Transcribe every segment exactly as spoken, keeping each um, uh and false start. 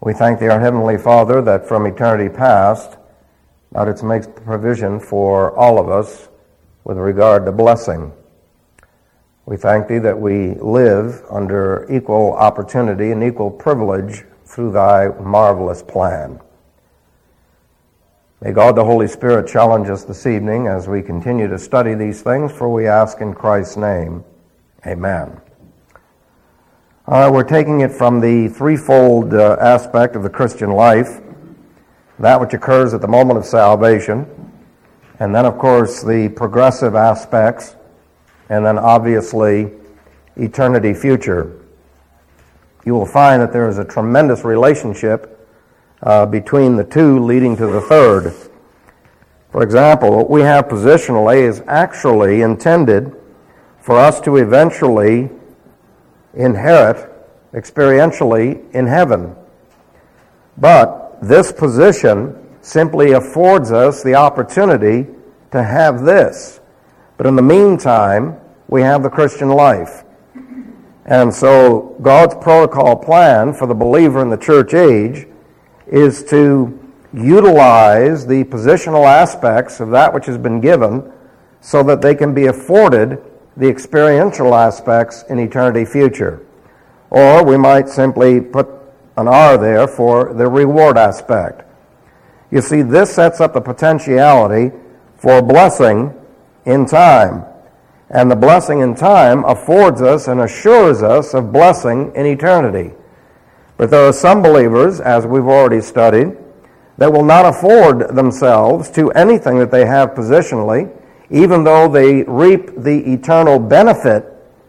We thank Thee, our Heavenly Father, that from eternity past, Thou didst make provision for all of us with regard to blessing. We thank Thee that we live under equal opportunity and equal privilege through Thy marvelous plan. May God the Holy Spirit challenge us this evening as we continue to study these things, for we ask in Christ's name. Amen. Uh, we're taking it from the threefold uh, aspect of the Christian life, that which occurs at the moment of salvation, and then, of course, the progressive aspects, and then, obviously, eternity future. You will find that there is a tremendous relationship uh, between the two leading to the third. For example, what we have positionally is actually intended for us to eventually inherit experientially in heaven. But this position simply affords us the opportunity to have this. But in the meantime, we have the Christian life. And so God's protocol plan for the believer in the church age is to utilize the positional aspects of that which has been given so that they can be afforded the experiential aspects in eternity future. Or we might simply put an R there for the reward aspect. You see, this sets up the potentiality for blessing in time. And the blessing in time affords us and assures us of blessing in eternity. But there are some believers, as we've already studied, that will not afford themselves to anything that they have positionally, even though they reap the eternal benefit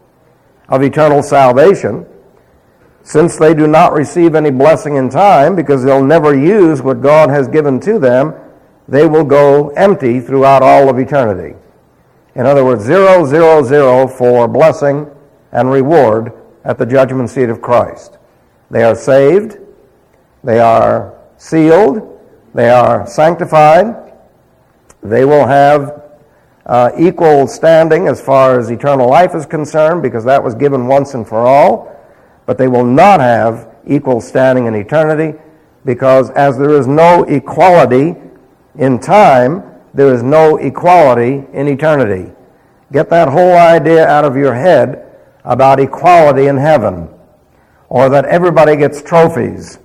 of eternal salvation, since they do not receive any blessing in time because they'll never use what God has given to them, they will go empty throughout all of eternity. In other words, zero, zero, zero for blessing and reward at the judgment seat of Christ. They are saved, they are sealed, they are sanctified, they will have Uh, equal standing as far as eternal life is concerned, because that was given once and for all, but they will not have equal standing in eternity, because as there is no equality in time, there is no equality in eternity. Get that whole idea out of your head about equality in heaven, or that everybody gets trophies.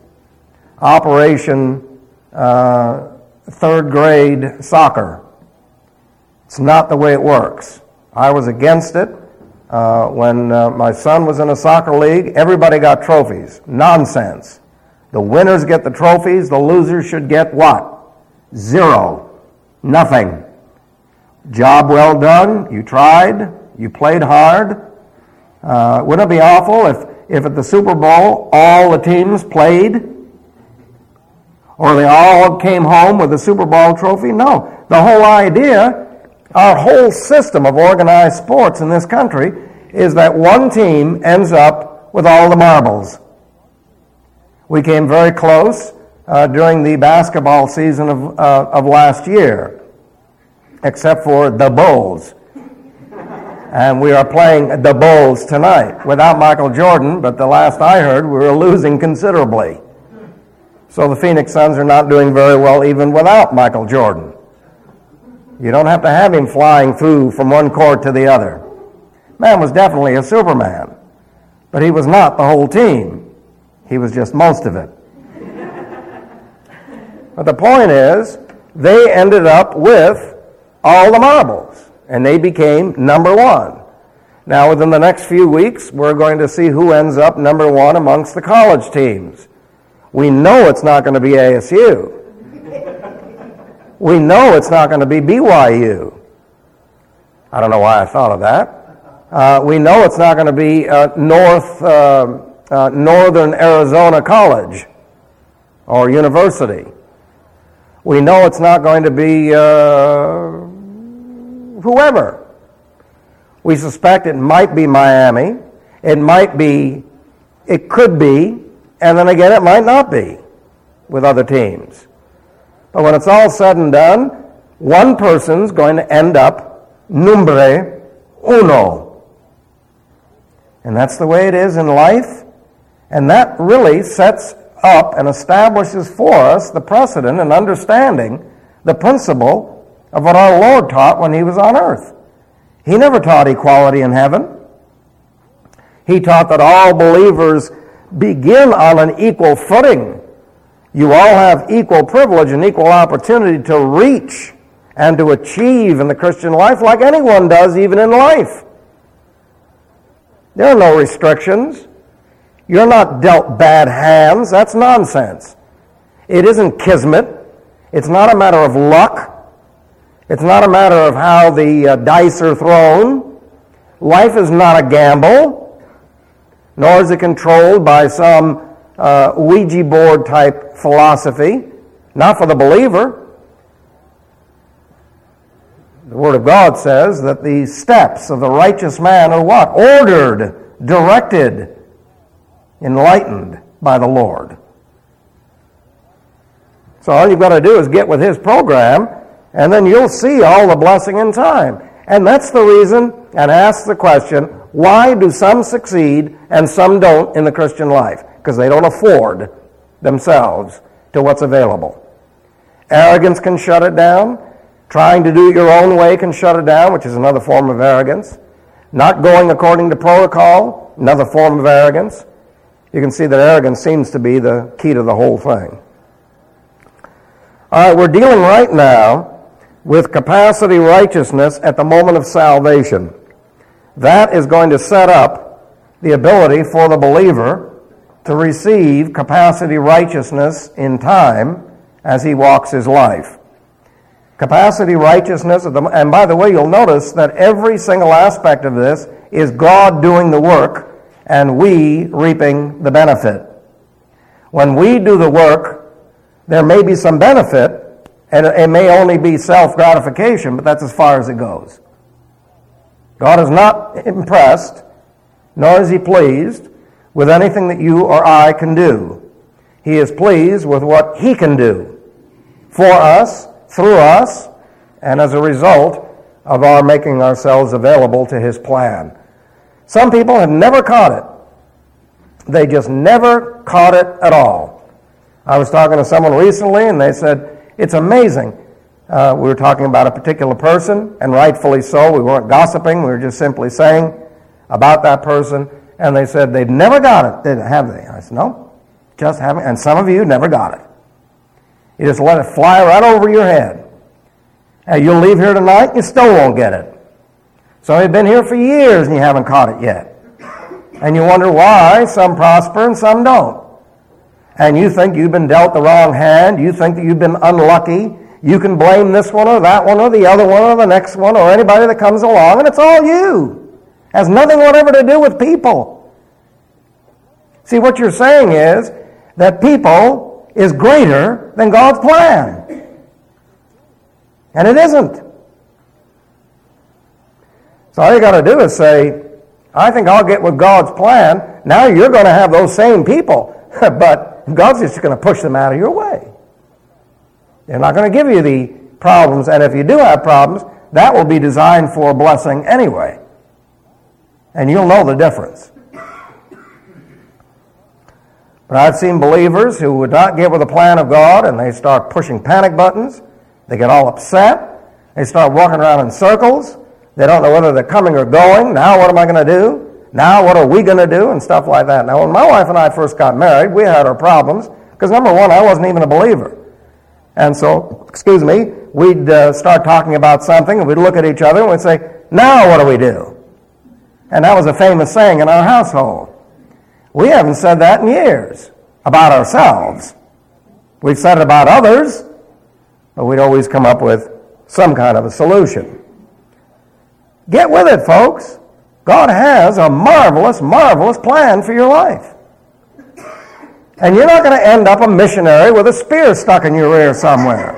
Operation uh, third grade soccer. It's not the way it works. I was against it. Uh, when uh, my son was in a soccer league, everybody got trophies. Nonsense. The winners get the trophies. The losers should get what? Zero. Nothing. Job well done. You tried. You played hard. Uh, wouldn't it be awful if, if at the Super Bowl all the teams played? Or they all came home with a Super Bowl trophy? No. The whole idea, our whole system of organized sports in this country, is that one team ends up with all the marbles. We came very close uh, during the basketball season of, uh, of last year, except for the Bulls. And we are playing the Bulls tonight without Michael Jordan, but the last I heard, we were losing considerably. So the Phoenix Suns are not doing very well even without Michael Jordan. You don't have to have him flying through from one court to the other. Man was definitely a Superman, but he was not the whole team. He was just most of it. But the point is, they ended up with all the marbles, and they became number one. Now, within the next few weeks, we're going to see who ends up number one amongst the college teams. We know it's not going to be A S U. We know it's not going to be B Y U. I don't know why I thought of that. Uh, we know it's not going to be uh, North uh, uh, Northern Arizona College or University. We know it's not going to be uh, whoever. We suspect it might be Miami. It might be, it could be, and then again it might not be with other teams. But when it's all said and done, one person's going to end up numbre uno. And that's the way it is in life. And that really sets up and establishes for us the precedent and understanding the principle of what our Lord taught when he was on earth. He never taught equality in heaven. He taught that all believers begin on an equal footing. You all have equal privilege and equal opportunity to reach and to achieve in the Christian life like anyone does, even in life. There are no restrictions. You're not dealt bad hands. That's nonsense. It isn't kismet. It's not a matter of luck. It's not a matter of how the uh, dice are thrown. Life is not a gamble, nor is it controlled by some uh, Ouija board type philosophy. Not for the believer. The Word of God says that the steps of the righteous man are what? Ordered, directed, enlightened by the Lord. So all you've got to do is get with his program, and then you'll see all the blessing in time. And that's the reason, and ask the question, why do some succeed and some don't in the Christian life? Because they don't afford themselves to what's available. Arrogance can shut it down. Trying to do it your own way can shut it down, which is another form of arrogance. Not going according to protocol, another form of arrogance. You can see that arrogance seems to be the key to the whole thing. All right, we're dealing right now with capacity righteousness at the moment of salvation. That is going to set up the ability for the believer to receive capacity righteousness in time as he walks his life. Capacity righteousness, and by the way, you'll notice that every single aspect of this is God doing the work and we reaping the benefit. When we do the work, there may be some benefit, and it may only be self-gratification, but that's as far as it goes. God is not impressed, nor is he pleased with anything that you or I can do. He is pleased with what he can do for us, through us, and as a result of our making ourselves available to his plan. Some people have never caught it. They just never caught it at all. I was talking to someone recently, and they said, it's amazing. Uh, we were talking about a particular person, and rightfully so. We weren't gossiping. We were just simply saying about that person. And they said, they've never got it, did have they? I said, no, just haven't. And some of you never got it. You just let it fly right over your head. And you'll leave here tonight, and you still won't get it. So you've been here for years, and you haven't caught it yet. And you wonder why some prosper and some don't. And you think you've been dealt the wrong hand. You think that you've been unlucky. You can blame this one or that one or the other one or the next one or anybody that comes along, and it's all you. It has nothing whatever to do with people. See, what you're saying is that people is greater than God's plan. And it isn't. So all you got to do is say, I think I'll get with God's plan. Now you're going to have those same people, but God's just going to push them out of your way. They're not going to give you the problems, and if you do have problems, that will be designed for a blessing anyway. And you'll know the difference. But I've seen believers who would not get with the plan of God, and they start pushing panic buttons. They get all upset. They start walking around in circles. They don't know whether they're coming or going. Now what am I going to do? Now what are we going to do? And stuff like that. Now when my wife and I first got married, we had our problems. Because number one, I wasn't even a believer. And so, excuse me, we'd uh, start talking about something, and we'd look at each other, and we'd say, now what do we do? And that was a famous saying in our household. We haven't said that in years about ourselves. We've said it about others, but we'd always come up with some kind of a solution. Get with it, folks. God has a marvelous, marvelous plan for your life. And you're not going to end up a missionary with a spear stuck in your rear somewhere.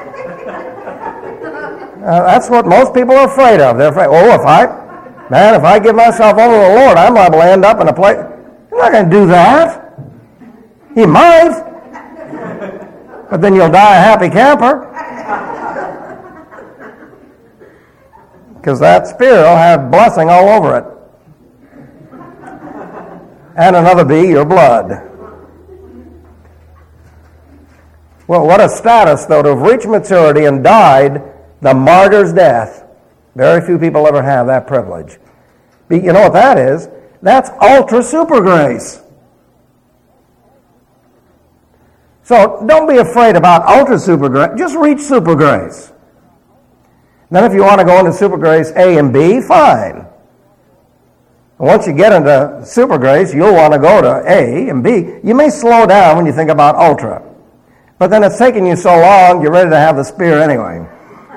Uh, that's what most people are afraid of. They're afraid, oh, if I, man, if I give myself over to the Lord, I'm liable to end up in a place. You're not going to do that. You might. But then you'll die a happy camper. Because that spear will have blessing all over it. And another be your blood. Well, what a status, though, to have reached maturity and died the martyr's death. Very few people ever have that privilege. But you know what that is? That's ultra super grace. So don't be afraid about ultra super grace. Just reach super grace. Then if you want to go into super grace A and B, fine. Once you get into super grace, you'll want to go to A and B. You may slow down when you think about ultra. But then it's taking you so long, you're ready to have the spear anyway.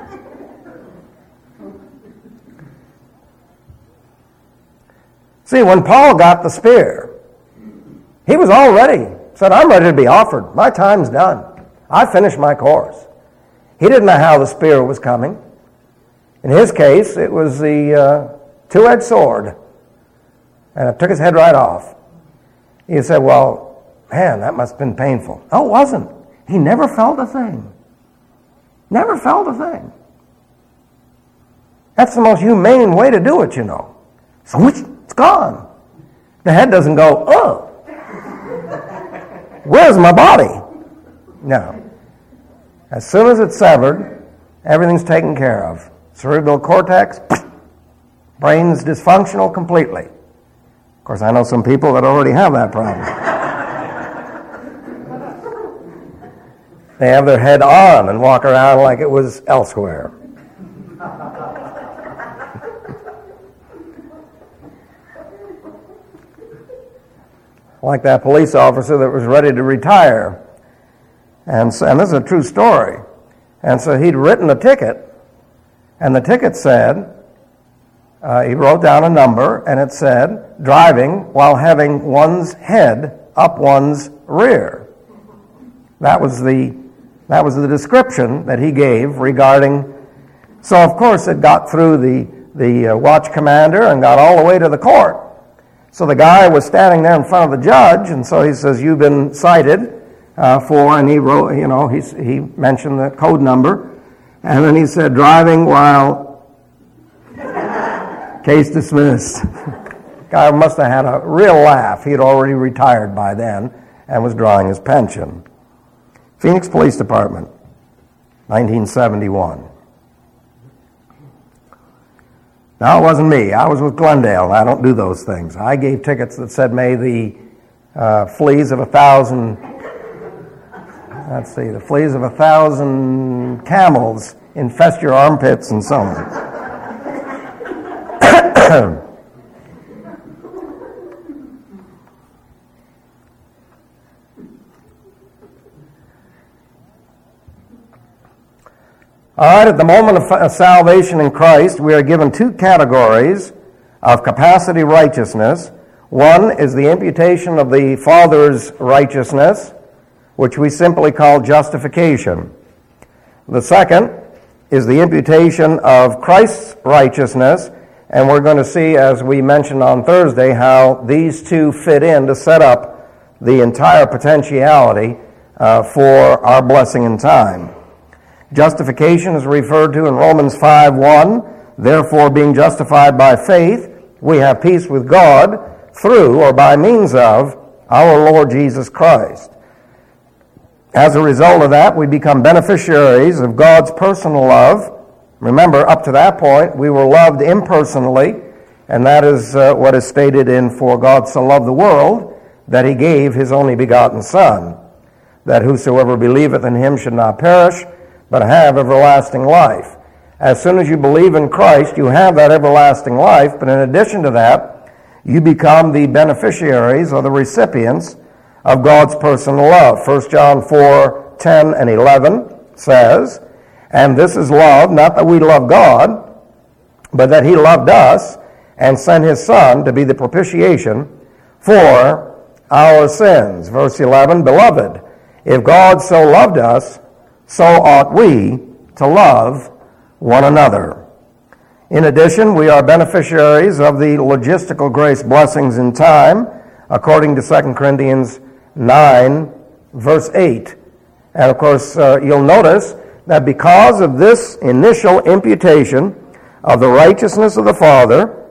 See, when Paul got the spear, he was all ready. Said, I'm ready to be offered. My time's done. I finished my course. He didn't know how the spear was coming. In his case, it was the uh, two-edged sword. And it took his head right off. He said, well, man, that must have been painful. No, it wasn't. He never felt a thing. Never felt a thing. That's the most humane way to do it, you know. So it's gone. The head doesn't go, oh, where's my body? No. As soon as it's severed, everything's taken care of. Cerebral cortex, brain's dysfunctional completely. Of course, I know some people that already have that problem. They have their head on and walk around like it was elsewhere. Like that police officer that was ready to retire. And, so, and this is a true story. And so he'd written a ticket, and the ticket said, uh, he wrote down a number, and it said, driving while having one's head up one's rear. That was the, that was the description that he gave regarding. So, of course, it got through the, the uh, watch commander and got all the way to the court. So the guy was standing there in front of the judge, and so he says, you've been cited uh, for, and he wrote, you know, he, he mentioned the code number, and then he said, driving while, case dismissed. Guy must have had a real laugh. He had already retired by then and was drawing his pension. Phoenix Police Department, nineteen seventy-one. Now, it wasn't me. I was with Glendale, and I don't do those things. I gave tickets that said, may the uh, fleas of a thousand, let's see, the fleas of a thousand camels infest your armpits and so on. All right, at the moment of salvation in Christ, we are given two categories of capacity righteousness. One is the imputation of the Father's righteousness, which we simply call justification. The second is the imputation of Christ's righteousness, and we're going to see, as we mentioned on Thursday, how these two fit in to set up the entire potentiality uh, for our blessing in time. Justification is referred to in Romans five one. Therefore, being justified by faith, we have peace with God through or by means of our Lord Jesus Christ. As a result of that, we become beneficiaries of God's personal love. Remember, up to that point, we were loved impersonally, and that is uh, what is stated in For God so loved the world, that he gave his only begotten Son, that whosoever believeth in him should not perish, but have everlasting life. As soon as you believe in Christ, you have that everlasting life, but in addition to that, you become the beneficiaries or the recipients of God's personal love. First John four ten and eleven says, and this is love, not that we love God, but that he loved us and sent his Son to be the propitiation for our sins. Verse eleven, beloved, if God so loved us, so ought we to love one another. In addition, we are beneficiaries of the logistical grace blessings in time, according to Second Corinthians nine, verse eight. And of course, uh, you'll notice that because of this initial imputation of the righteousness of the Father,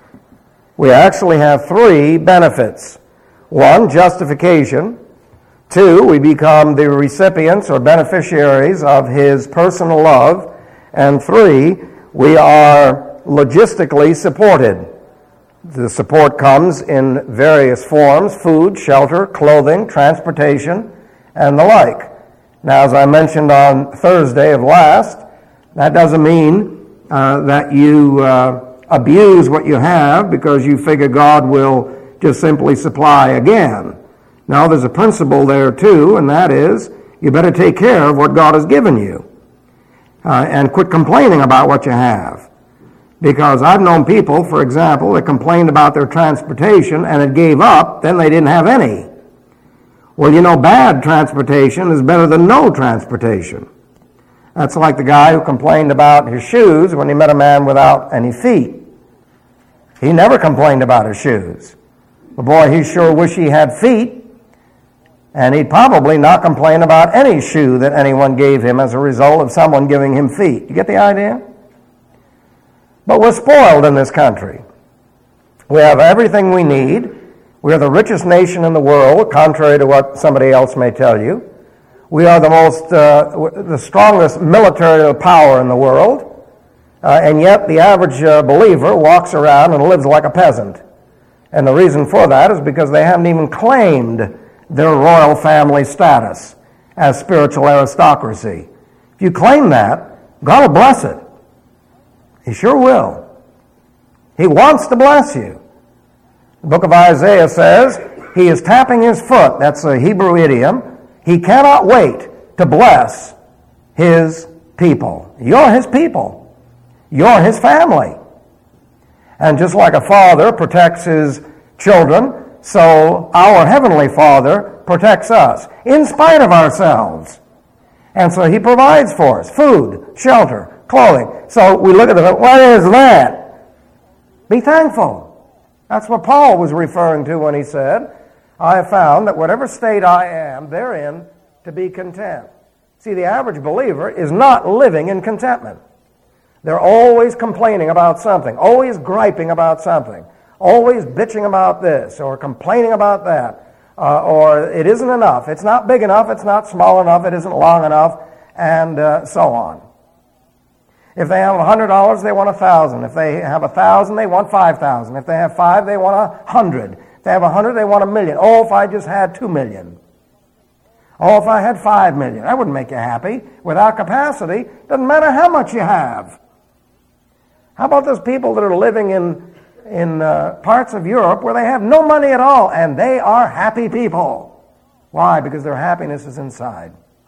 we actually have three benefits. One, justification. Two, we become the recipients or beneficiaries of his personal love. And three, we are logistically supported. The support comes in various forms: food, shelter, clothing, transportation, and the like. Now, as I mentioned on Thursday of last, that doesn't mean uh, that you uh, abuse what you have because you figure God will just simply supply again. Now, there's a principle there too, and that is you better take care of what God has given you uh, and quit complaining about what you have. Because I've known people, for example, that complained about their transportation and it gave up, then they didn't have any. Well, you know, bad transportation is better than no transportation. That's like the guy who complained about his shoes when he met a man without any feet. He never complained about his shoes. But boy, he sure wish he had feet. And he'd probably not complain about any shoe that anyone gave him as a result of someone giving him feet. You get the idea? But we're spoiled in this country. We have everything we need. We are the richest nation in the world, contrary to what somebody else may tell you. We are the most, uh, the strongest military power in the world. Uh, and yet the average uh, believer walks around and lives like a peasant. And the reason for that is because they haven't even claimed their royal family status as spiritual aristocracy. If you claim that, God will bless it. He sure will. He wants to bless you. The book of Isaiah says he is tapping his foot. That's a Hebrew idiom. He cannot wait to bless his people. You're his people. You're his family. And just like a father protects his children, so our Heavenly Father protects us in spite of ourselves. And so he provides for us food, shelter, clothing. So we look at them, what is that? Be thankful. That's what Paul was referring to when he said, I have found that whatever state I am therein to be content. See, the average believer is not living in contentment. They're always complaining about something, always griping about something, always bitching about this or complaining about that, uh, or it isn't enough, it's not big enough, it's not small enough, it isn't long enough, and uh, so on. If they have one hundred dollars, they want one thousand dollars. If they have one thousand dollars, they want five thousand dollars. If they have five, they want one hundred. If they have one hundred, they want a million. Oh, if I just had two million. Oh, if I had five million. That wouldn't make you happy. Without capacity, doesn't matter how much you have. How about those people that are living in in uh, parts of Europe where they have no money at all, and they are happy people? Why? Because their happiness is inside.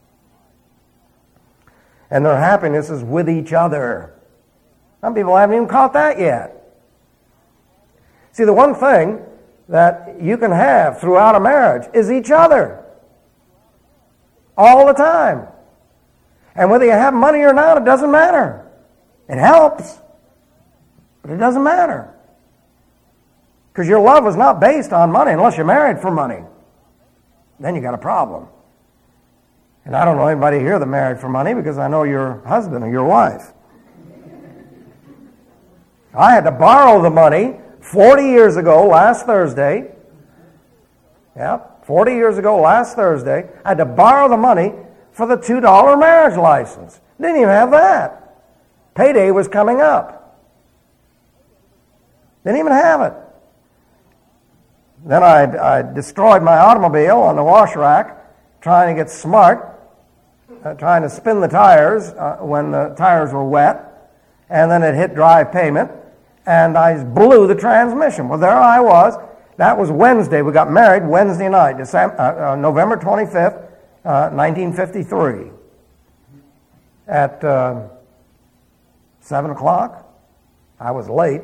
And their happiness is with each other. Some people haven't even caught that yet. See, the one thing that you can have throughout a marriage is each other. All the time. And whether you have money or not, it doesn't matter. It helps. But it doesn't matter. Because your love is not based on money unless you're married for money. Then you got a problem. And I don't know anybody here that married for money because I know your husband or your wife. I had to borrow the money forty years ago last Thursday. Yeah, forty years ago last Thursday. I had to borrow the money for the two dollar marriage license. Didn't even have that. Payday was coming up. Didn't even have it. Then I, I destroyed my automobile on the wash rack trying to get smart. Uh, trying to spin the tires uh, when the tires were wet, and then it hit dry pavement, and I blew the transmission. Well, there I was. That was Wednesday. We got married Wednesday night, December, uh, uh, November twenty-fifth, uh, nineteen fifty-three. At uh, seven o'clock. I was late.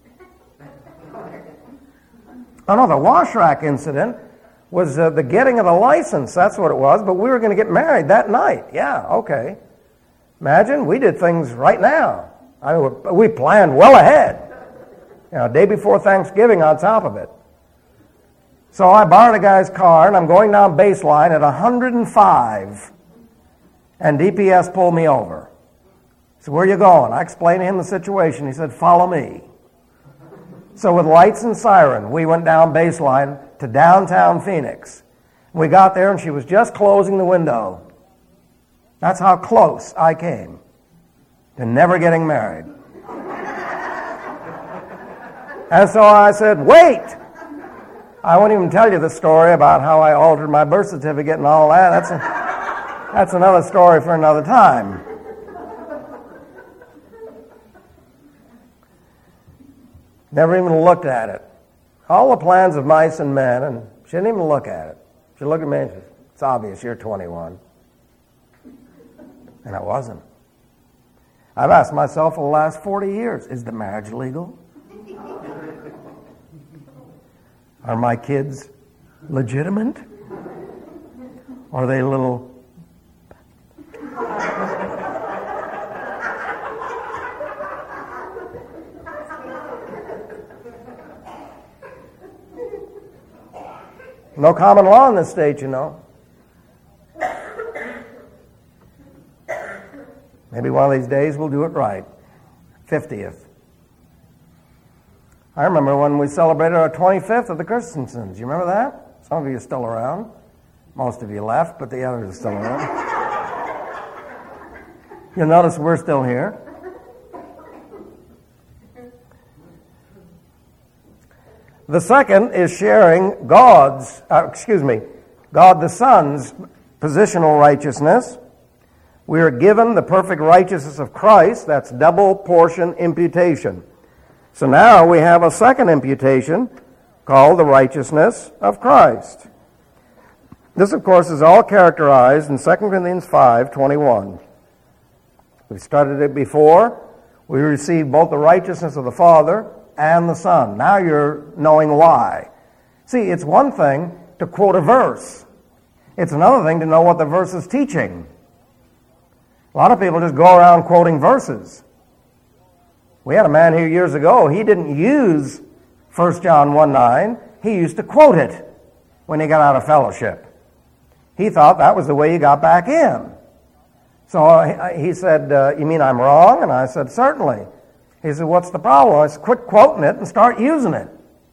Oh, no, the wash rack incident was uh, the getting of the license. That's what it was. But we were going to get married that night. Yeah, okay. Imagine, we did things right now. I mean, we planned well ahead. You know, day before Thanksgiving on top of it. So I borrowed a guy's car, and I'm going down Baseline at one hundred five. And D P S pulled me over. He said, where are you going? I explained to him the situation. He said, follow me. So with lights and siren, we went down Baseline to downtown Phoenix. We got there and she was just closing the window. That's how close I came to never getting married. And so I said, wait! I won't even tell you the story about how I altered my birth certificate and all that. That's, a, that's another story for another time. Never even looked at it. All the plans of mice and men, and she didn't even look at it. She looked at me and she said, it's obvious you're twenty-one. And I wasn't. I've asked myself for the last forty years, is the marriage legal? Are my kids legitimate? Are they little... No common law in this state, you know. Maybe one of these days we'll do it right. fiftieth. I remember when we celebrated our twenty-fifth of the Christensens. You remember that? Some of you are still around. Most of you left, but the others are still around. You'll notice we're still here. The second is sharing God's, uh, excuse me, God the Son's positional righteousness. We are given the perfect righteousness of Christ. That's double portion imputation. So now we have a second imputation called the righteousness of Christ. This, of course, is all characterized in Second Corinthians five twenty-one. We studied it before. We received both the righteousness of the Father and the Son. Now you're knowing why. See, it's one thing to quote a verse. It's another thing to know what the verse is teaching. A lot of people just go around quoting verses. We had a man here years ago. He didn't use First John one nine. He used to quote it when he got out of fellowship. He thought that was the way you got back in. So he said, uh, you mean I'm wrong? And I said, certainly. He said, what's the problem? I said, quit quoting it and start using it.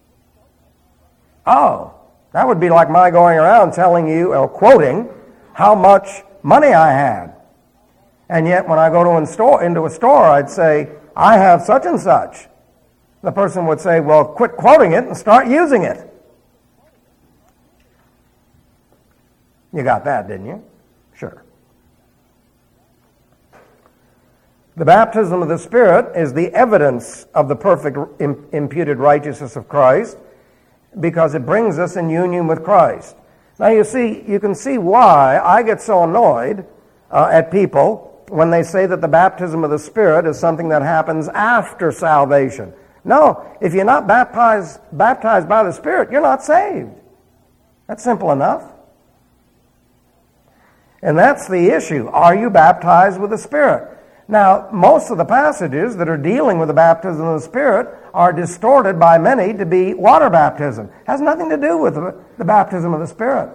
Oh, that would be like my going around telling you, or quoting, how much money I had. And yet when I go to a store, into a store, I'd say, I have such and such. The person would say, well, quit quoting it and start using it. You got that, didn't you? Sure. The baptism of the Spirit is the evidence of the perfect imputed righteousness of Christ because it brings us in union with Christ. Now you see, you can see why I get so annoyed uh, at people when they say that the baptism of the Spirit is something that happens after salvation. No, if you're not baptized, baptized by the Spirit, you're not saved. That's simple enough. And that's the issue. Are you baptized with the Spirit? Now, most of the passages that are dealing with the baptism of the Spirit are distorted by many to be water baptism. It has nothing to do with the, the baptism of the Spirit.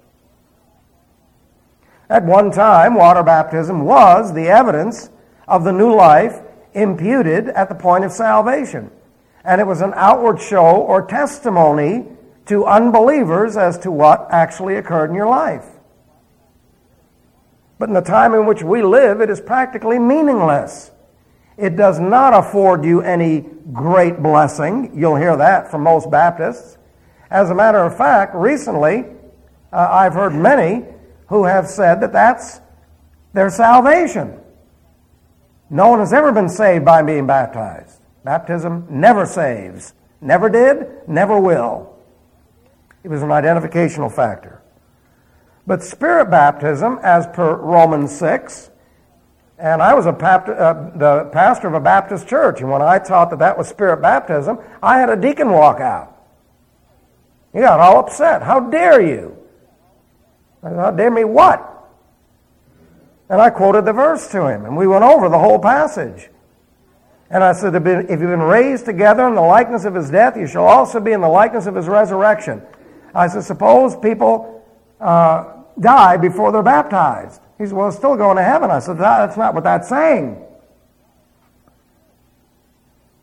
At one time, water baptism was the evidence of the new life imputed at the point of salvation. And it was an outward show or testimony to unbelievers as to what actually occurred in your life. But in the time in which we live, it is practically meaningless. It does not afford you any great blessing. You'll hear that from most Baptists. As a matter of fact, recently, uh, I've heard many who have said that that's their salvation. No one has ever been saved by being baptized. Baptism never saves. Never did, never will. It was an identificational factor. But Spirit baptism, as per Romans six, and I was a papt- uh, the pastor of a Baptist church, and when I taught that that was Spirit baptism, I had a deacon walk out. He got all upset. How dare you? I said, how dare me what? And I quoted the verse to him, and we went over the whole passage. And I said, if you've been raised together in the likeness of his death, you shall also be in the likeness of his resurrection. I said, suppose people uh, die before they're baptized. He said, well, it's still going to heaven. I said, that's not what that's saying.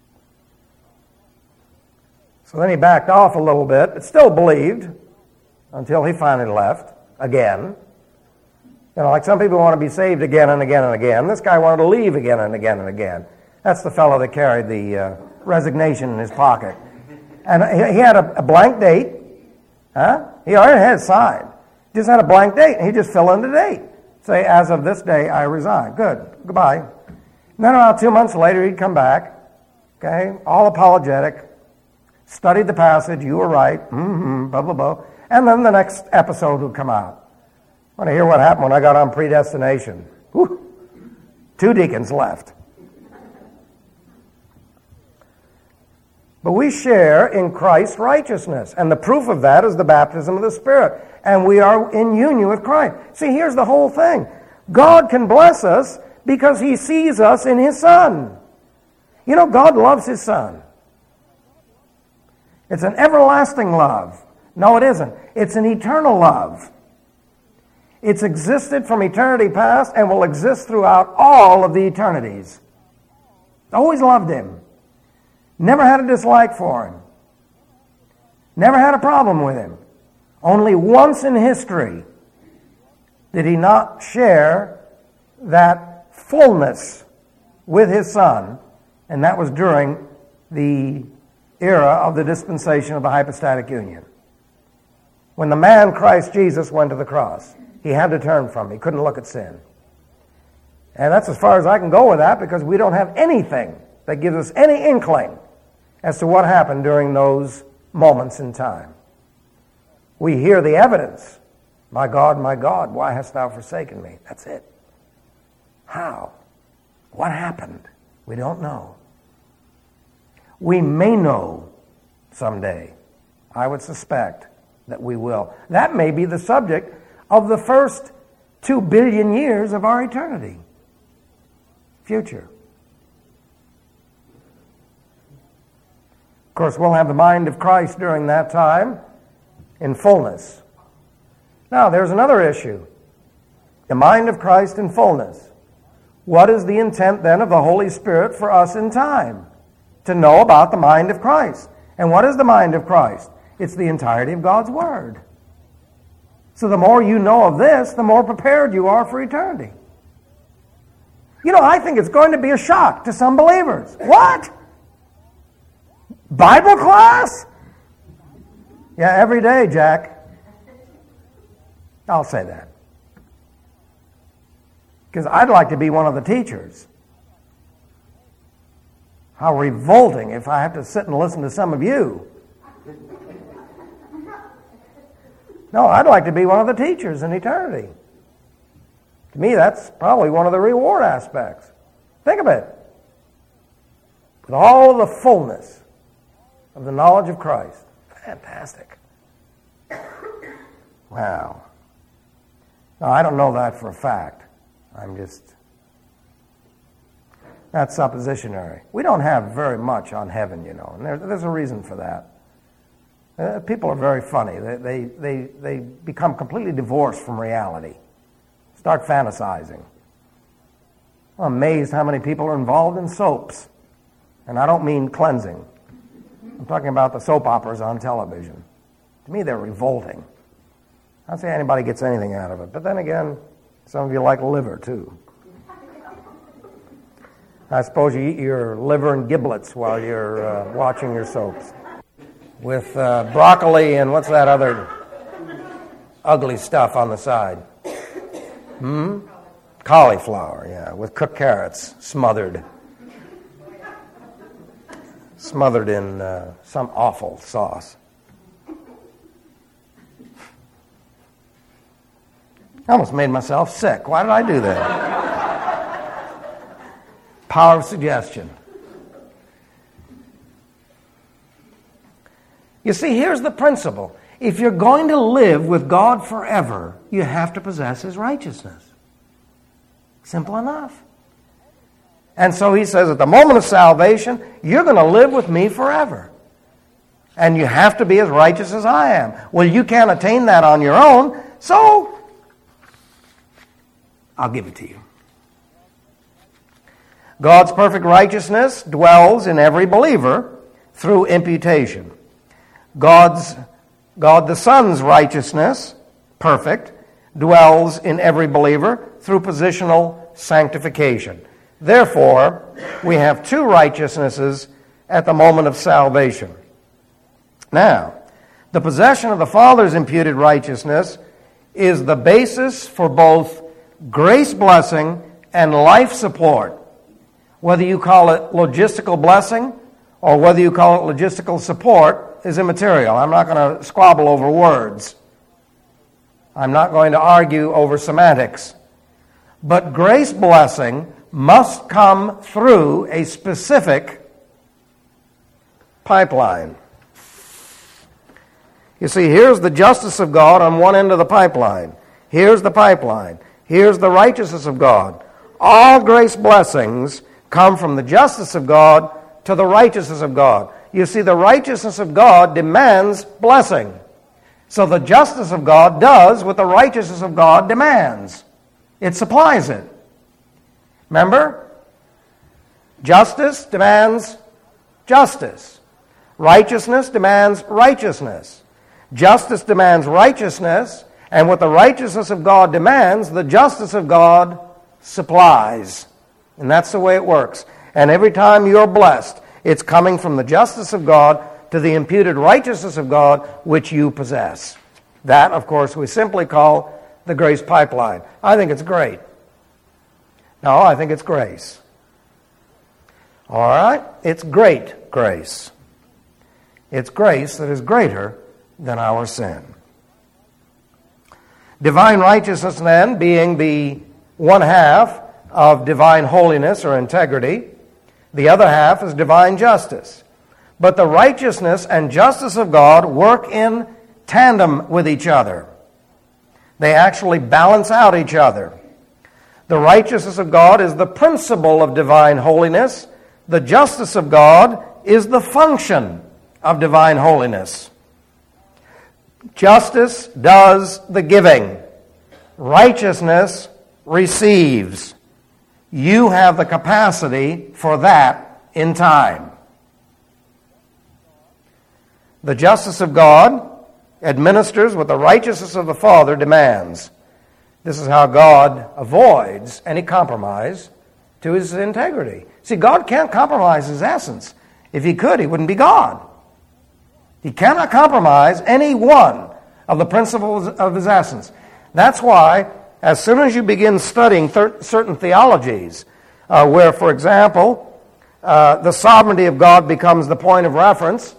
So then he backed off a little bit, but still believed until he finally left again. You know, like some people want to be saved again and again and again. This guy wanted to leave again and again and again. That's the fellow that carried the uh, resignation in his pocket. And he, he had a, a blank date. Huh? He already had it signed. Just had a blank date, and he just fill in the date. Say, as of this day, I resign. Good. Goodbye. And then about two months later, he'd come back, okay, all apologetic, studied the passage, you were right, mm-hmm, blah, blah, blah. And then the next episode would come out. I want to hear what happened when I got on predestination. Whew. Two deacons left. But we share in Christ's righteousness, and the proof of that is the baptism of the Spirit. And we are in union with Christ. See, here's the whole thing. God can bless us because He sees us in His Son. You know, God loves His Son. It's an everlasting love. No, it isn't. It's an eternal love. It's existed from eternity past and will exist throughout all of the eternities. Always loved Him. Never had a dislike for Him. Never had a problem with Him. Only once in history did He not share that fullness with His Son, and that was during the era of the dispensation of the hypostatic union. When the man Christ Jesus went to the cross, He had to turn from it. He couldn't look at sin. And that's as far as I can go with that, because we don't have anything that gives us any inkling as to what happened during those moments in time. We hear the evidence. My God, my God, why hast thou forsaken me? That's it. How? What happened? We don't know. We may know someday. I would suspect that we will. That may be the subject of the first two billion years of our eternity. Future. Of course, we'll have the mind of Christ during that time in fullness. Now, there's another issue. The mind of Christ in fullness. What is the intent then of the Holy Spirit for us in time? To know about the mind of Christ. And what is the mind of Christ? It's the entirety of God's Word. So the more you know of this, the more prepared you are for eternity. You know, I think it's going to be a shock to some believers. What? Bible class? Yeah, every day, Jack. I'll say that. Because I'd like to be one of the teachers. How revolting if I have to sit and listen to some of you. No, I'd like to be one of the teachers in eternity. To me, that's probably one of the reward aspects. Think of it. With all the fullness of the knowledge of Christ. Fantastic. Wow. Now, I don't know that for a fact. I'm just... That's suppositionary. We don't have very much on heaven, you know, and there, there's a reason for that. Uh, people are very funny. They, they, they, they become completely divorced from reality. Start fantasizing. I'm amazed how many people are involved in soaps. And I don't mean cleansing. I'm talking about the soap operas on television. To me, they're revolting. I don't say anybody gets anything out of it. But then again, some of you like liver, too. I suppose you eat your liver and giblets while you're uh, watching your soaps. With uh, broccoli and what's that other ugly stuff on the side? Hmm? Cauliflower, yeah, with cooked carrots, smothered. Smothered in uh, some awful sauce. I almost made myself sick. Why did I do that? Power of suggestion. You see, here's the principle. If you're going to live with God forever, you have to possess His righteousness. Simple enough. And so He says, at the moment of salvation, you're going to live with me forever. And you have to be as righteous as I am. Well, you can't attain that on your own, so I'll give it to you. God's perfect righteousness dwells in every believer through imputation. God's God the Son's righteousness, perfect, dwells in every believer through positional sanctification. Therefore, we have two righteousnesses at the moment of salvation. Now, the possession of the Father's imputed righteousness is the basis for both grace blessing and life support. Whether you call it logistical blessing or whether you call it logistical support is immaterial. I'm not going to squabble over words. I'm not going to argue over semantics. But grace blessing must come through a specific pipeline. You see, here's the justice of God on one end of the pipeline. Here's the pipeline. Here's the righteousness of God. All grace blessings come from the justice of God to the righteousness of God. You see, the righteousness of God demands blessing. So the justice of God does what the righteousness of God demands. It supplies it. Remember? Justice demands justice. Righteousness demands righteousness. Justice demands righteousness, and what the righteousness of God demands, the justice of God supplies. And that's the way it works. And every time you're blessed, it's coming from the justice of God to the imputed righteousness of God which you possess. That, of course, we simply call the grace pipeline. I think it's great. No, I think it's grace. All right? It's great grace. It's grace that is greater than our sin. Divine righteousness, then, being the one half of divine holiness or integrity, the other half is divine justice. But the righteousness and justice of God work in tandem with each other. They actually balance out each other. The righteousness of God is the principle of divine holiness. The justice of God is the function of divine holiness. Justice does the giving. Righteousness receives. You have the capacity for that in time. The justice of God administers what the righteousness of the Father demands. This is how God avoids any compromise to his integrity. See, God can't compromise his essence. If he could, he wouldn't be God. He cannot compromise any one of the principles of his essence. That's why, as soon as you begin studying thir- certain theologies, uh, where, for example, uh, the sovereignty of God becomes the point of reference,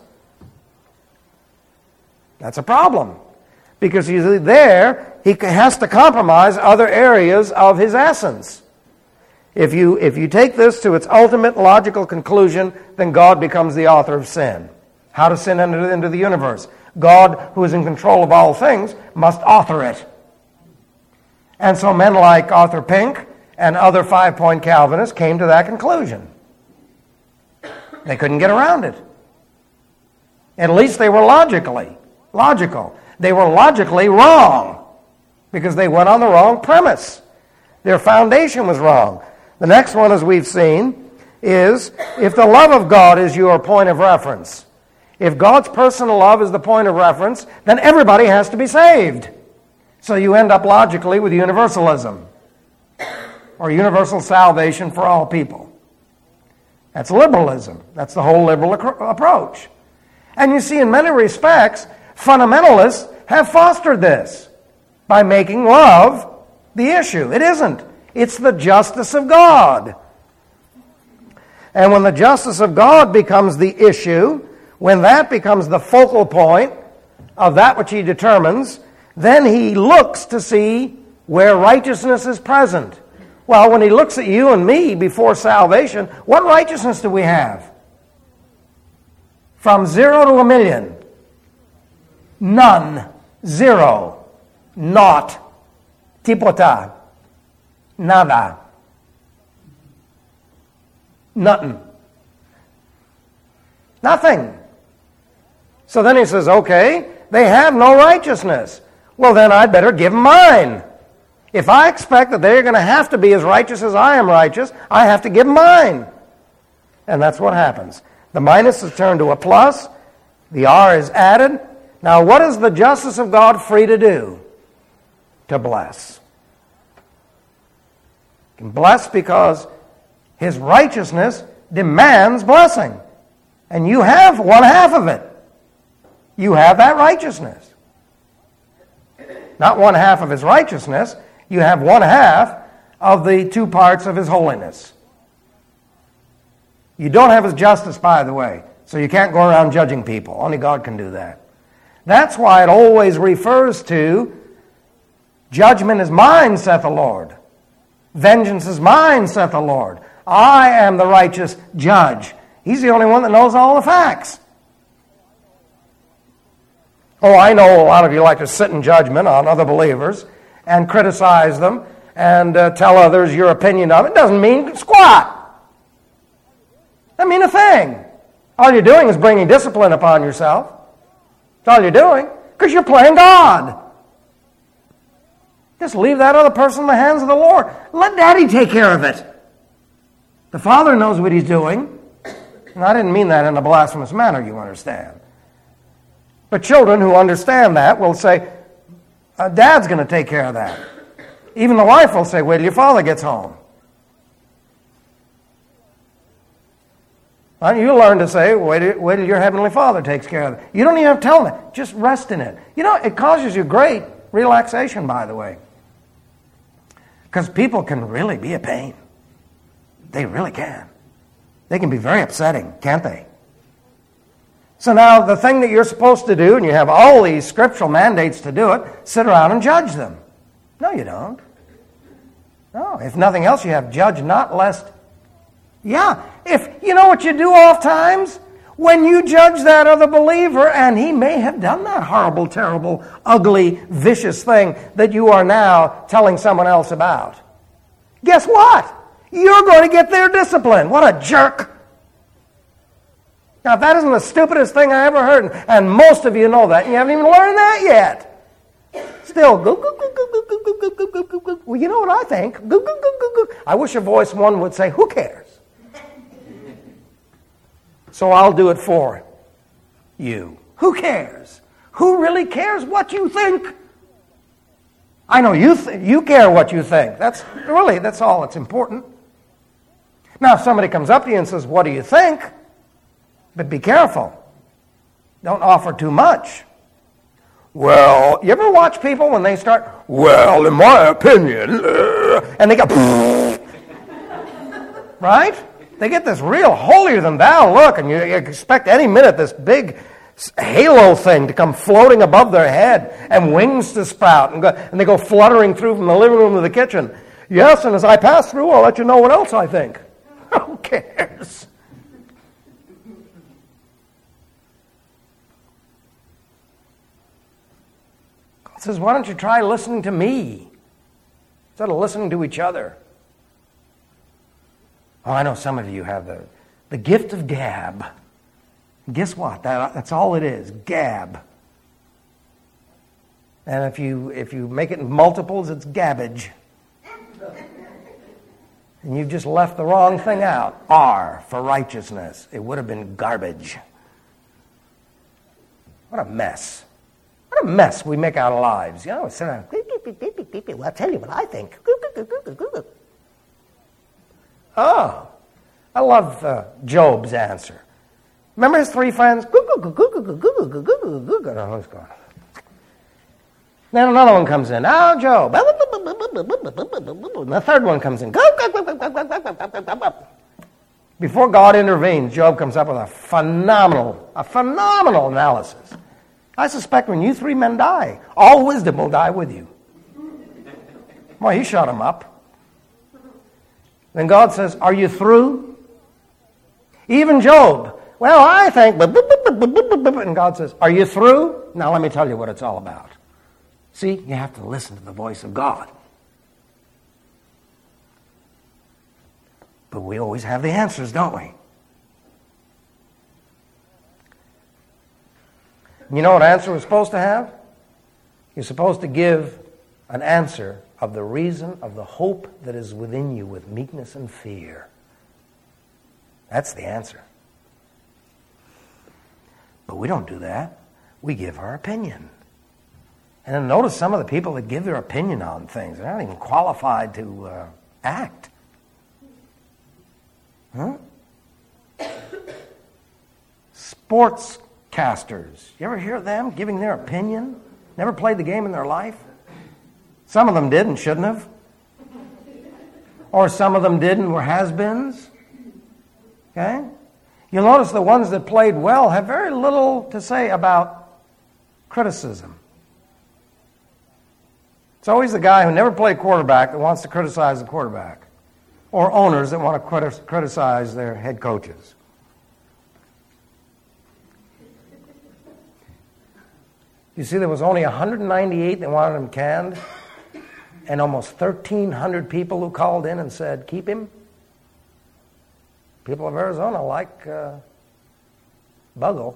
that's a problem. Because you see, there, he has to compromise other areas of his essence. If you, if you take this to its ultimate logical conclusion, then God becomes the author of sin. How does sin enter into the universe? God, who is in control of all things, must author it. And so men like Arthur Pink and other five-point Calvinists came to that conclusion. They couldn't get around it. At least they were logically logical. They were logically wrong because they went on the wrong premise. Their foundation was wrong. The next one, as we've seen, is if the love of God is your point of reference, if God's personal love is the point of reference, then everybody has to be saved. So you end up logically with universalism or universal salvation for all people. That's liberalism. That's the whole liberal ac- approach. And you see, in many respects, fundamentalists have fostered this by making love the issue. It isn't. It's the justice of God. And when the justice of God becomes the issue, when that becomes the focal point of that which he determines, then he looks to see where righteousness is present. Well, when he looks at you and me before salvation, what righteousness do we have? From zero to a million. None. Zero. Not. Tipota. Nada. Nothing. Nothing. So then he says, okay, they have no righteousness. Well, then I'd better give them mine. If I expect that they're going to have to be as righteous as I am righteous, I have to give them mine. And that's what happens. The minus is turned to a plus. The R is added. Now, what is the justice of God free to do? To bless. He can bless because His righteousness demands blessing. And you have one half of it. You have that righteousness. Not one half of His righteousness. You have one half of the two parts of His holiness. You don't have His justice, by the way, so you can't go around judging people. Only God can do that. That's why it always refers to judgment is mine, saith the Lord. Vengeance is mine, saith the Lord. I am the righteous judge. He's the only one that knows all the facts. Oh, I know a lot of you like to sit in judgment on other believers and criticize them and uh, tell others your opinion of it. It doesn't mean squat. Doesn't mean a thing. All you're doing is bringing discipline upon yourself. That's all you're doing, because you're playing God. Just leave that other person in the hands of the Lord. Let Daddy take care of it. The Father knows what He's doing. And I didn't mean that in a blasphemous manner, you understand. But children who understand that will say, uh, Dad's going to take care of that. Even the wife will say, wait till your father gets home. Well, you learn to say, wait till, wait till your heavenly Father takes care of it. You don't even have to tell them it. Just rest in it. You know, it causes you great relaxation, by the way. Because people can really be a pain. They really can. They can be very upsetting, can't they? So now the thing that you're supposed to do, and you have all these scriptural mandates to do it, sit around and judge them. No, you don't. No, if nothing else, you have judge not lest. Yeah, if you know what you do oft times? When you judge that other believer, and he may have done that horrible, terrible, ugly, vicious thing that you are now telling someone else about. Guess what? You're going to get their discipline. What a jerk. Now, that isn't the stupidest thing I ever heard, and most of you know that, and you haven't even learned that yet. Still, go, go, go, go, go, go, go, go, go, go, go. Well, you know what I think? Go, go, go, go, go. I wish a voice one would say, who cares? So I'll do it for you. Who cares? Who really cares what you think? I know you th- you care what you think. That's really, that's all that's important. Now, if somebody comes up to you and says, what do you think? But be careful. Don't offer too much. Well, you ever watch people when they start, well, in my opinion, uh, and they go, right? They get this real holier-than-thou look, and you expect any minute this big halo thing to come floating above their head and wings to sprout, and, go, and they go fluttering through from the living room to the kitchen. Yes, and as I pass through, I'll let you know what else I think. Who cares? God says, why don't you try listening to me instead of listening to each other? Oh, I know some of you have the, the gift of gab. Guess what? That, that's all it is, gab. And if you if you make it in multiples, it's gabbage. And you've just left the wrong thing out. R for righteousness. It would have been garbage. What a mess. What a mess we make our lives. You know, sit around, beep, beep, beep, beep, beep, beep, beep. Well, I'll tell you what I think. Oh, I love uh, Job's answer. Remember his three friends? Then another one comes in. Oh, Job. And the third one comes in. Before God intervenes, Job comes up with a phenomenal, a phenomenal analysis. I suspect when you three men die, all wisdom will die with you. Well, he shut him up. Then God says, are you through? Even Job. Well, I think, and God says, are you through? Now let me tell you what it's all about. See, you have to listen to the voice of God. But we always have the answers, don't we? You know what answer we're supposed to have? You're supposed to give an answer of the reason of the hope that is within you with meekness and fear. That's the answer. But we don't do that. we give our opinion. And then notice some of the people that give their opinion on things. They're not even qualified to uh, act. Huh? Sportscasters. You ever hear them giving their opinion? Never played the game in their life? Some of them did and shouldn't have. Or some of them did and were has-beens. Okay? You'll notice the ones that played well have very little to say about criticism. It's always the guy who never played quarterback that wants to criticize the quarterback. Or owners that want to criticize their head coaches. You see, there was only one hundred ninety-eight that wanted him canned, and almost thirteen hundred people who called in and said, keep him. People of Arizona like uh, Buggle.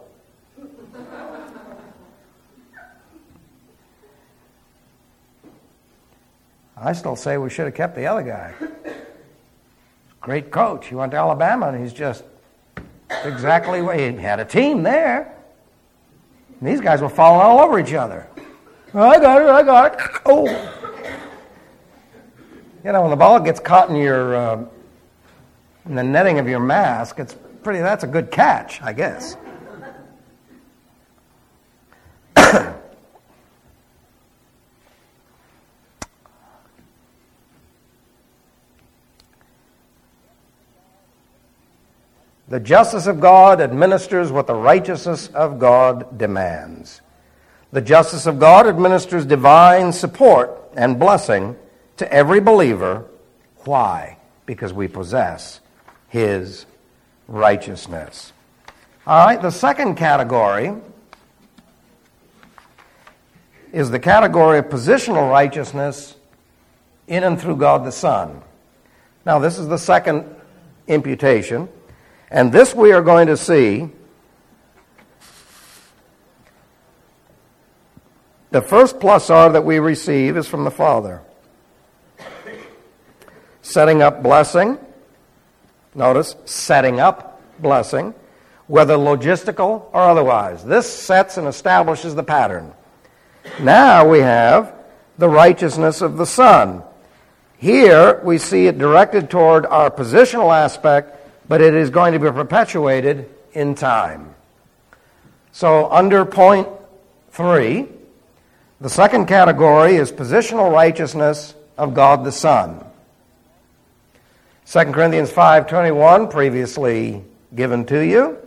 I still say we should have kept the other guy. Great coach. He went to Alabama, and he's just exactly what he had a team there. And these guys were falling all over each other. Oh, I got it, I got it. Oh. You know, when the ball gets caught in your uh, in the netting of your mask, it's pretty. That's a good catch, I guess. The justice of God administers what the righteousness of God demands. The justice of God administers divine support and blessing to every believer. Why? Because we possess His righteousness. All right, the second category is the category of positional righteousness in and through God the Son. Now, this is the second imputation. And this we are going to see. The first plus R that we receive is from the Father. Setting up blessing. Notice, setting up blessing, whether logistical or otherwise. This sets and establishes the pattern. Now we have the righteousness of the Son. Here we see it directed toward our positional aspect, but it is going to be perpetuated in time. So under point three, the second category is positional righteousness of God the Son. Second Corinthians five twenty-one, previously given to you,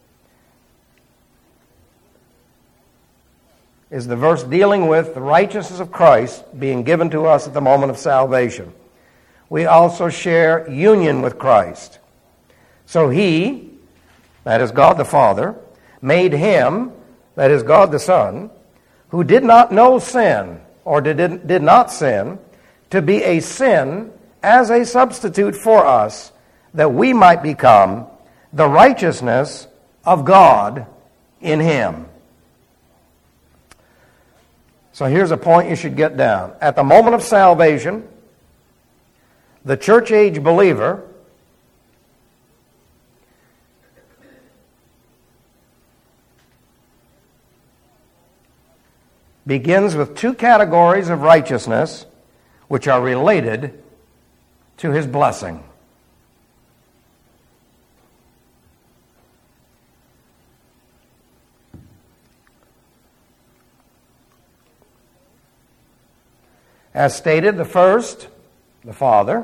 is the verse dealing with the righteousness of Christ being given to us at the moment of salvation. We also share union with Christ. So He, that is God the Father, made Him, that is God the Son, who did not know sin, or did, did not sin, to be a sin as a substitute for us, that we might become the righteousness of God in Him. So here's a point you should get down. At the moment of salvation, the church-age believer begins with two categories of righteousness which are related to his blessing. As stated, the first, the Father,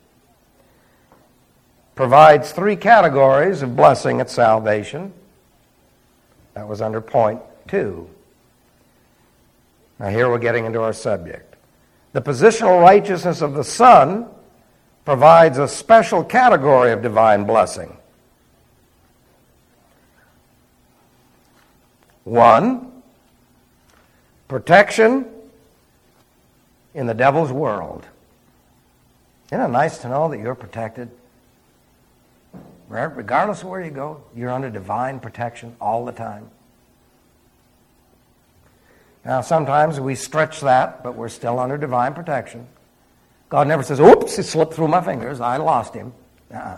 provides three categories of blessing at salvation. That was under point two. Now here we're getting into our subject. The positional righteousness of the Son provides a special category of divine blessing. One, protection in the devil's world. Isn't it nice to know that you're protected? Regardless of where you go, you're under divine protection all the time. Now, sometimes we stretch that, but we're still under divine protection. God never says, oops, it slipped through my fingers, I lost him. Uh-uh.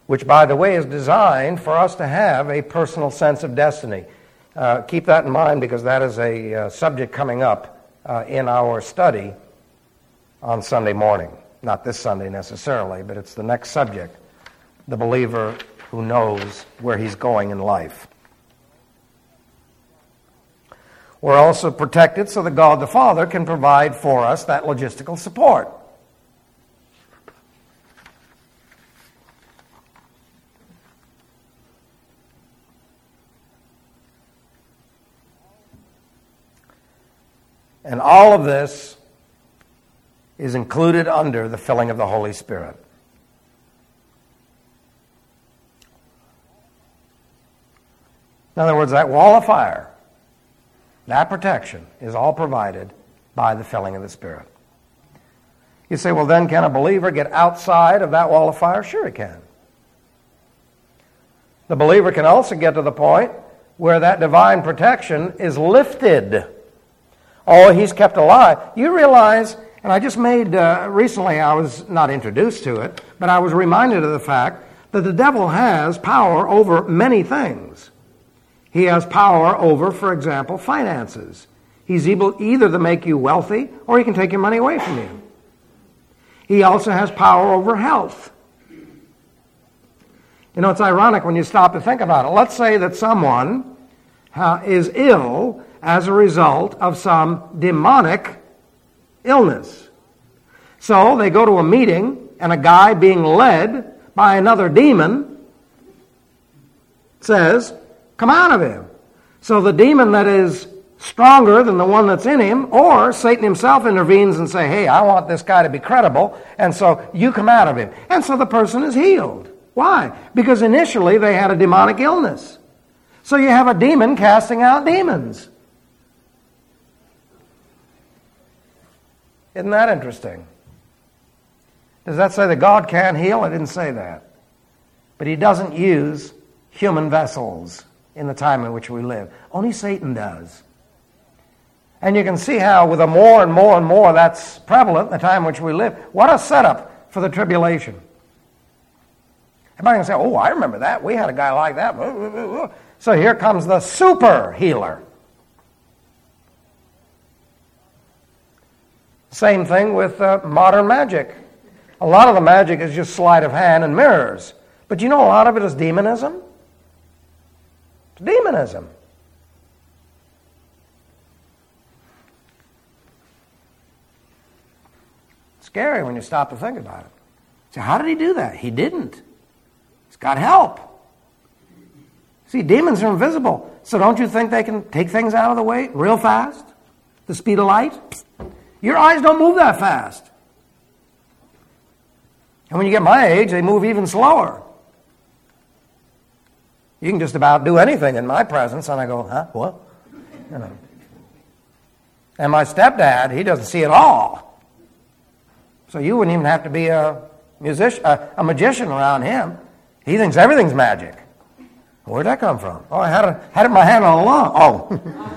which, by the way, is designed for us to have a personal sense of destiny. Uh, keep that in mind, because that is a uh, subject coming up uh, in our study on Sunday morning. Not this Sunday necessarily, but it's the next subject, the believer who knows where he's going in life. We're also protected so that God the Father can provide for us that logistical support. And all of this is included under the filling of the Holy Spirit. In other words, that wall of fire, that protection is all provided by the filling of the Spirit. You say, well, then can a believer get outside of that wall of fire? Sure he can. The believer can also get to the point where that divine protection is lifted. Oh, he's kept alive. You realize, and I just made, uh, recently I was not introduced to it, but I was reminded of the fact that the devil has power over many things. He has power over, for example, finances. He's able either to make you wealthy or he can take your money away from you. He also has power over health. You know, it's ironic when you stop to think about it. Let's say that someone uh, is ill as a result of some demonic illness. So they go to a meeting, and a guy being led by another demon says, come out of him. So the demon that is stronger than the one that's in him, or Satan himself intervenes and say, hey, I want this guy to be credible, and so you come out of him. And so the person is healed. Why? Because initially they had a demonic illness. So you have a demon casting out demons. Isn't that interesting? Does that say that God can't heal? I didn't say that. But he doesn't use human vessels in the time in which we live. Only Satan does. And you can see how with a more and more and more that's prevalent in the time in which we live. What a setup for the tribulation. Everybody can say, oh, I remember that. We had a guy like that. So here comes the super healer. Same thing with uh, modern magic. A lot of the magic is just sleight of hand and mirrors. But you know a lot of it is demonism? It's demonism. It's scary when you stop to think about it. So how did he do that? He didn't. He's got help. See, demons are invisible. So don't you think they can take things out of the way real fast? The speed of light? Your eyes don't move that fast. And when you get my age, they move even slower. You can just about do anything in my presence, and I go, huh, what? You know. And my stepdad, he doesn't see it all. So you wouldn't even have to be a musician, a, a magician around him. He thinks everything's magic. Where'd that come from? Oh, I had, a, had it in my hand all along. Oh.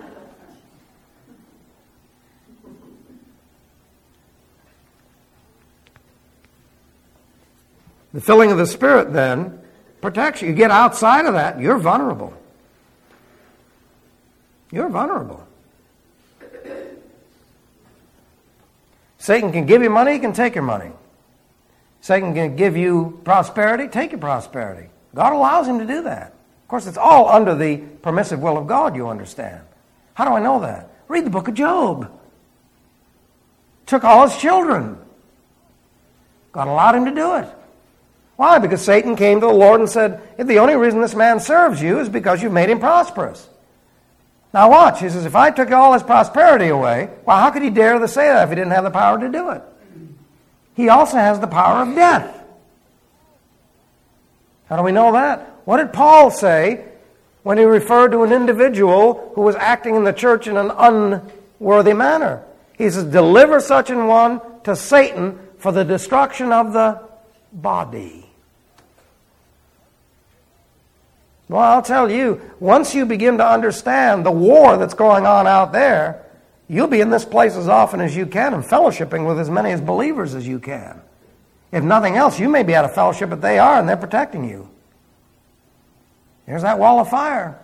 The filling of the Spirit, then, protects you. You get outside of that, you're vulnerable. You're vulnerable. Satan can give you money, he can take your money. Satan can give you prosperity, take your prosperity. God allows him to do that. Of course, it's all under the permissive will of God, you understand. How do I know that? Read the book of Job. Took all his children. God allowed him to do it. Why? Because Satan came to the Lord and said, if the only reason this man serves you is because you've made him prosperous. Now watch. He says, if I took all his prosperity away, well, how could he dare to say that if he didn't have the power to do it? He also has the power of death. How do we know that? What did Paul say when he referred to an individual who was acting in the church in an unworthy manner? He says, deliver such an one to Satan for the destruction of the body. Well, I'll tell you, once you begin to understand the war that's going on out there, you'll be in this place as often as you can and fellowshipping with as many as believers as you can. If nothing else, you may be out of fellowship, but they are, and they're protecting you. There's that wall of fire.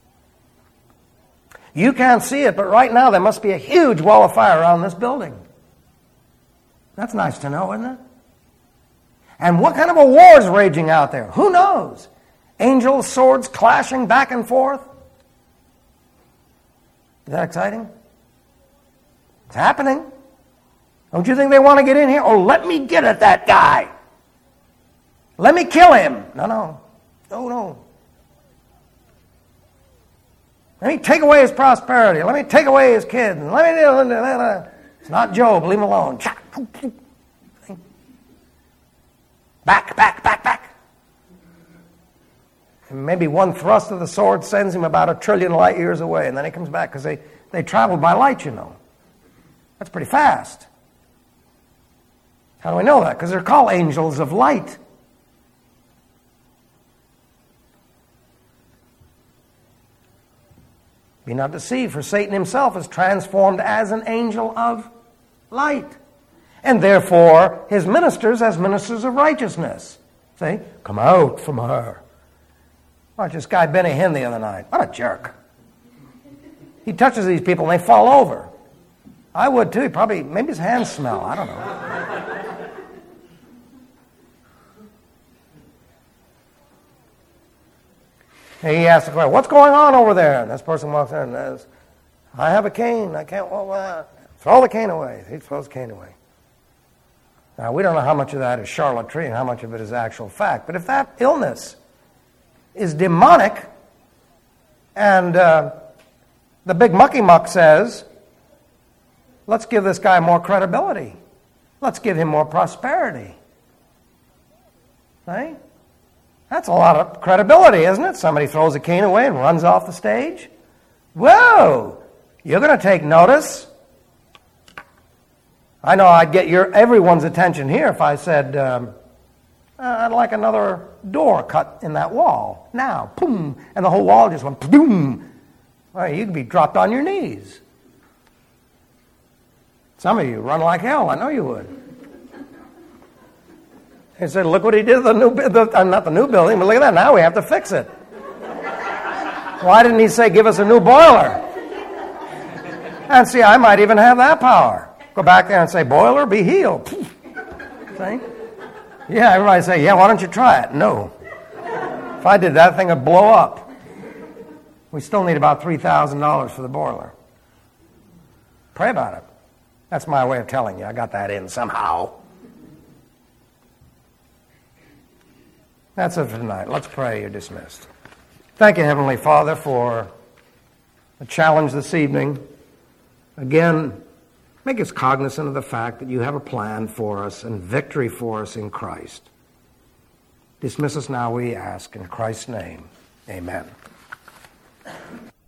You can't see it, but right now there must be a huge wall of fire around this building. That's nice to know, isn't it? And what kind of a war is raging out there? Who knows? Angels, swords clashing back and forth. Is that exciting? It's happening. Don't you think they want to get in here? Oh, let me get at that guy. Let me kill him. No, no. No, no. Let me take away his prosperity. Let me take away his kids. Let me. It's not Job. Leave him alone. Back, back, back, back. And maybe one thrust of the sword sends him about a trillion light years away, and then he comes back because they, they travel by light, you know. That's pretty fast. How do I know that? Because they're called angels of light. Be not deceived, for Satan himself is transformed as an angel of light. And therefore, his ministers as ministers of righteousness. See? Come out from her. Watch this guy Benny Hinn the other night. What a jerk. He touches these people and they fall over. I would too. He probably, maybe his hands smell. I don't know. And he asks the question, what's going on over there? And this person walks in and says, I have a cane. I can't walk without. Throw the cane away. He throws the cane away. Now, we don't know how much of that is charlatanry and how much of it is actual fact. But if that illness is demonic, and uh, the big mucky muck says, let's give this guy more credibility. Let's give him more prosperity. Right? That's a lot of credibility, isn't it? Somebody throws a cane away and runs off the stage. Whoa! You're going to take notice. I know I'd get your everyone's attention here if I said, um, I'd like another door cut in that wall. Now, boom, and the whole wall just went boom. Well, you'd be dropped on your knees. Some of you run like hell. I know you would. He said, look what he did to the new, the, uh, not the new building, but look at that. Now we have to fix it. Why didn't he say, give us a new boiler? And see, I might even have that power. Go back there and say, boiler, be healed. See? Yeah, everybody say, yeah, why don't you try it? No. If I did, that thing would blow up. We still need about three thousand dollars for the boiler. Pray about it. That's my way of telling you. I got that in somehow. That's it for tonight. Let's pray. You're dismissed. Thank you, Heavenly Father, for the challenge this evening. Again, make us cognizant of the fact that you have a plan for us and victory for us in Christ. Dismiss us now, we ask, in Christ's name. Amen.